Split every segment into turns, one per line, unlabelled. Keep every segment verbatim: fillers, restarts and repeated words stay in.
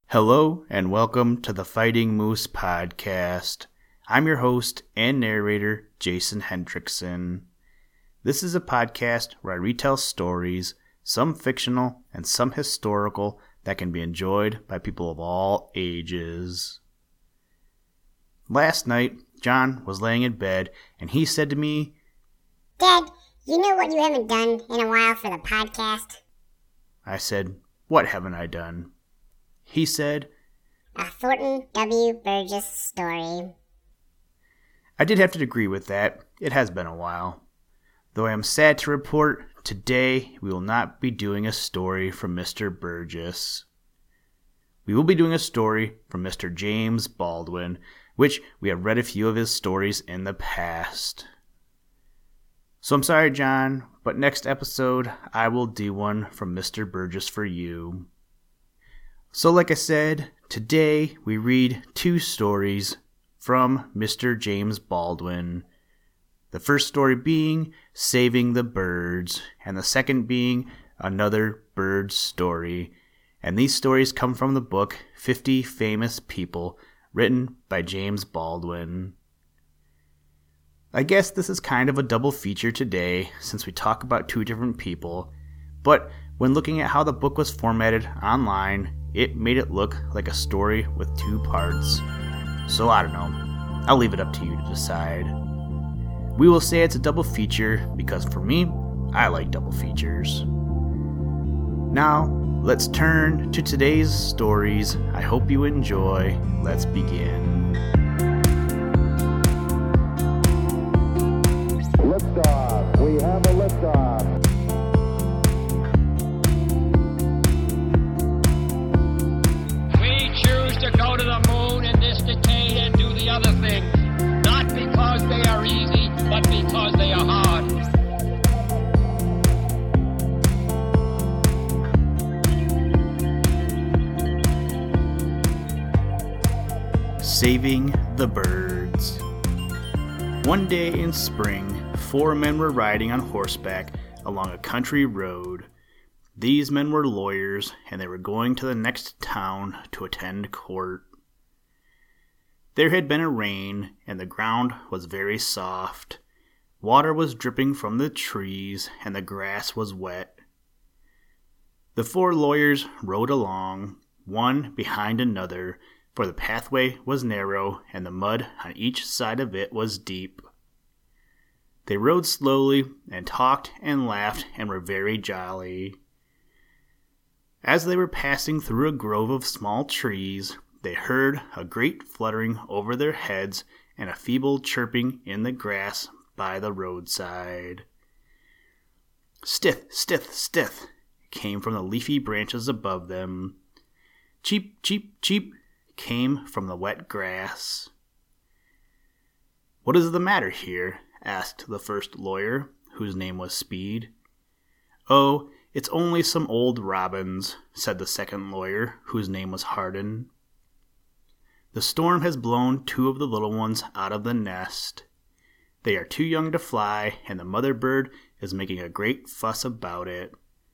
Hello and welcome to the Fighting Moose podcast. I'm your host and narrator, Jason Hendrickson. This is a podcast where I retell stories, some fictional and some historical, that can be enjoyed by people of all ages. Last night, John was laying in bed and he said to me,
Dad, you know what you haven't done in a while for the podcast?
I said, "What haven't I done?" He said,
A Thornton W. Burgess story.
I did have to agree with that. It has been a while. Though I am sad to report, today we will not be doing a story from Mister Burgess. We will be doing a story from Mister James Baldwin, which we have read a few of his stories in the past. So I'm sorry, John, but next episode I will do one from Mister Burgess for you. So like I said, today we read two stories from Mister James Baldwin. The first story being Saving the Birds, and the second being Another Bird Story. And these stories come from the book fifty Famous People, written by James Baldwin. I guess this is kind of a double feature today, since we talk about two different people, but when looking at how the book was formatted online, it made it look like a story with two parts. So I don't know. I'll leave it up to you to decide. We will say it's a double feature because for me, I like double features. Now, let's turn to today's stories. I hope you enjoy. Let's begin.
Liftoff. We have a liftoff.
To go to the moon in this decade and do the other things, not because they are easy, but because they are hard.
Saving the Birds. One day in spring, four men were riding on horseback along a country road. These men were lawyers, and they were going to the next town to attend court. There had been a rain, and the ground was very soft. Water was dripping from the trees, and the grass was wet. The four lawyers rode along, one behind another, for the pathway was narrow, and the mud on each side of it was deep. They rode slowly, and talked and laughed, and were very jolly. As they were passing through a grove of small trees, they heard a great fluttering over their heads and a feeble chirping in the grass by the roadside. Stith, stith, stith, came from the leafy branches above them. Cheep, cheep, cheep, came from the wet grass. "What is the matter here?" asked the first lawyer, whose name was Speed. "Oh, it's only some old robins," said the second lawyer, whose name was Hardin. "The storm has blown two of the little ones out of the nest. They are too young to fly, and the mother bird is making a great fuss about it."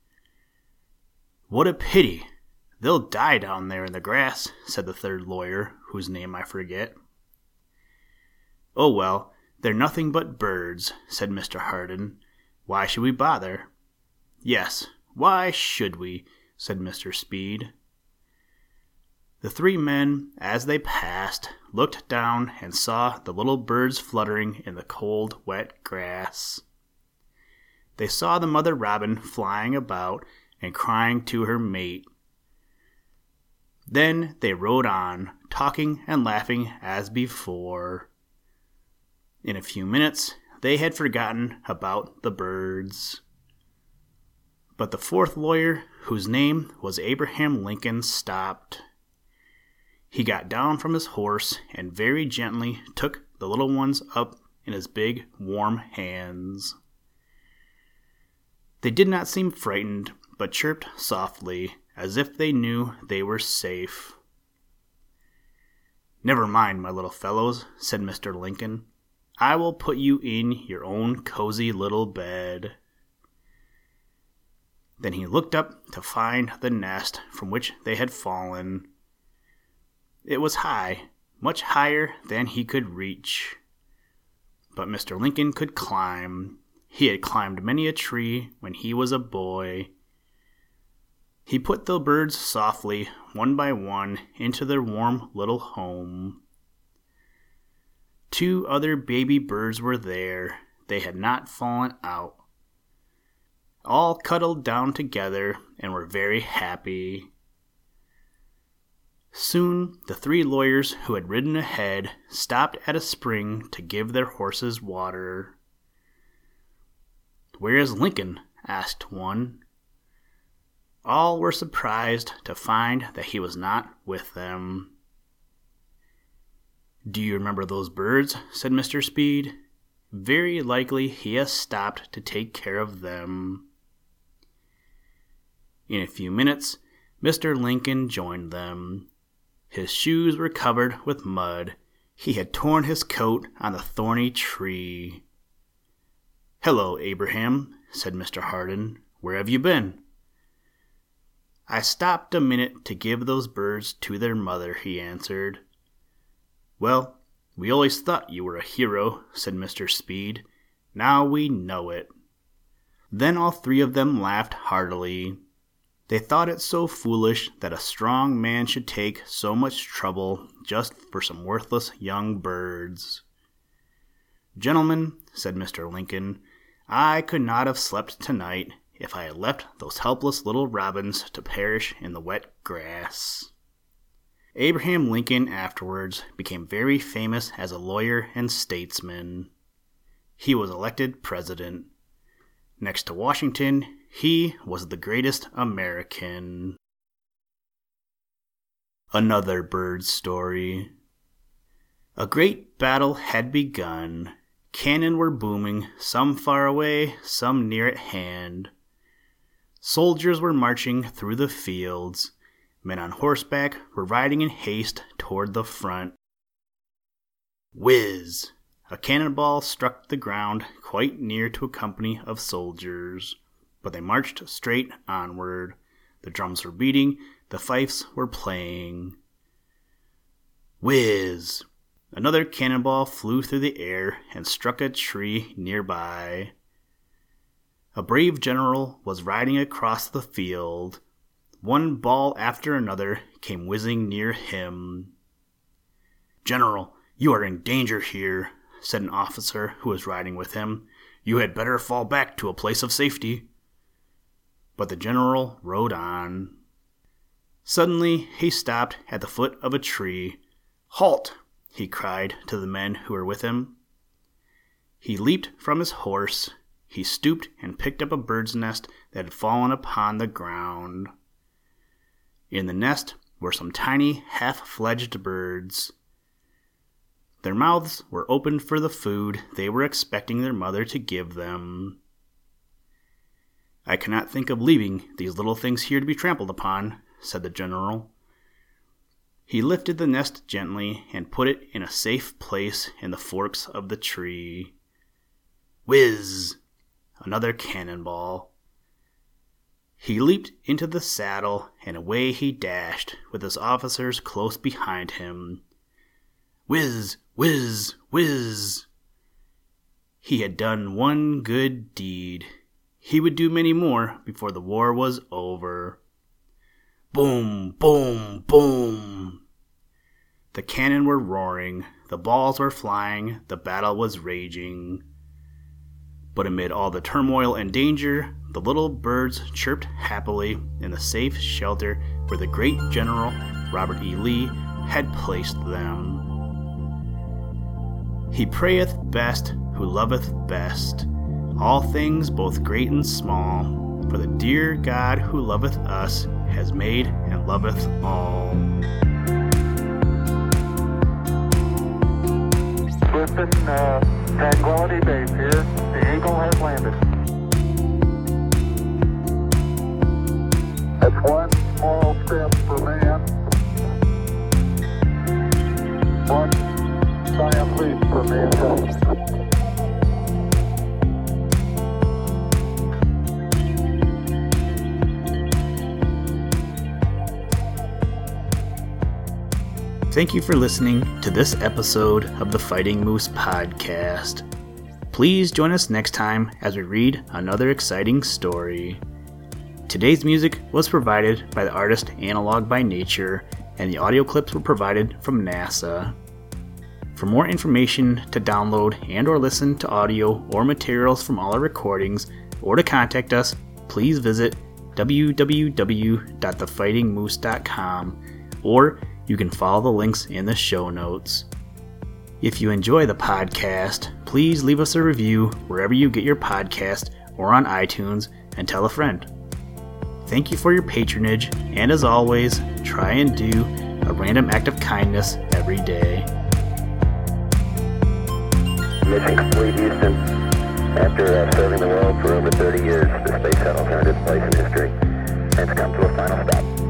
"What a pity! They'll die down there in the grass," said the third lawyer, whose name I forget. "Oh well, they're nothing but birds," said Mister Hardin. "Why should we bother?" "Yes, why should we?" said Mister Speed. The three men, as they passed, looked down and saw the little birds fluttering in the cold, wet grass. They saw the mother robin flying about and crying to her mate. Then they rode on, talking and laughing as before. In a few minutes, they had forgotten about the birds. But the fourth lawyer, whose name was Abraham Lincoln, stopped. He got down from his horse and very gently took the little ones up in his big, warm hands. They did not seem frightened, but chirped softly, as if they knew they were safe. "Never mind, my little fellows," said Mister Lincoln. "I will put you in your own cozy little bed." Then he looked up to find the nest from which they had fallen. It was high, much higher than he could reach. But Mister Lincoln could climb. He had climbed many a tree when he was a boy. He put the birds softly, one by one, into their warm little home. Two other baby birds were there. They had not fallen out. All cuddled down together and were very happy. Soon the three lawyers who had ridden ahead stopped at a spring to give their horses water. "Where is Lincoln?" asked one. All were surprised to find that he was not with them. "Do you remember those birds?" said Mister Speed. "Very likely he has stopped to take care of them." In a few minutes, Mister Lincoln joined them. His shoes were covered with mud. He had torn his coat on the thorny tree. "Hello, Abraham," said Mister Hardin. "Where have you been?" "I stopped a minute to give those birds to their mother," he answered. "Well, we always thought you were a hero," said Mister Speed. "Now we know it." Then all three of them laughed heartily. They thought it so foolish that a strong man should take so much trouble just for some worthless young birds. "Gentlemen," said Mister Lincoln, "I could not have slept tonight if I had left those helpless little robins to perish in the wet grass." Abraham Lincoln afterwards became very famous as a lawyer and statesman. He was elected president. Next to Washington, he was the greatest American. Another bird story. A great battle had begun. Cannon were booming, some far away, some near at hand. Soldiers were marching through the fields. Men on horseback were riding in haste toward the front. Whiz! A cannonball struck the ground quite near to a company of soldiers, but they marched straight onward. The drums were beating, the fifes were playing. Whiz! Another cannonball flew through the air and struck a tree nearby. A brave general was riding across the field. One ball after another came whizzing near him. "General, you are in danger here," said an officer who was riding with him. "You had better fall back to a place of safety." But the general rode on. Suddenly he stopped at the foot of a tree. "Halt!" he cried to the men who were with him. He leaped from his horse. He stooped and picked up a bird's nest that had fallen upon the ground. In the nest were some tiny, half-fledged birds. Their mouths were opened for the food they were expecting their mother to give them. "I cannot think of leaving these little things here to be trampled upon," said the general. He lifted the nest gently and put it in a safe place in the forks of the tree. Whiz! Another cannonball. He leaped into the saddle, and away he dashed, with his officers close behind him. Whiz! Whiz! Whiz! He had done one good deed. He would do many more before the war was over. Boom! Boom! Boom! The cannon were roaring, the balls were flying, the battle was raging. But amid all the turmoil and danger, the little birds chirped happily in the safe shelter where the great General Robert E. Lee had placed them. He prayeth best who loveth best, all things both great and small, for the dear God who loveth us has made and loveth all.
Houston, uh, Tranquility Base here. The Eagle has landed. That's one small step for man, one giant leap for mankind.
Thank you for listening to this episode of the Fighting Moose Podcast. Please join us next time as we read another exciting story. Today's music was provided by the artist Analog by Nature, and the audio clips were provided from NASA. For more information to download and or listen to audio or materials from all our recordings, or to contact us, please visit w w w dot the fighting moose dot com, or you can follow the links in the show notes. If you enjoy the podcast, please leave us a review wherever you get your podcast or on iTunes, and tell a friend. Thank you for your patronage, and as always, try and do a random act of kindness every day.
Mission complete, Houston. After uh, serving the world for over thirty years, the space shuttle earned its place in history and it's come to a final stop.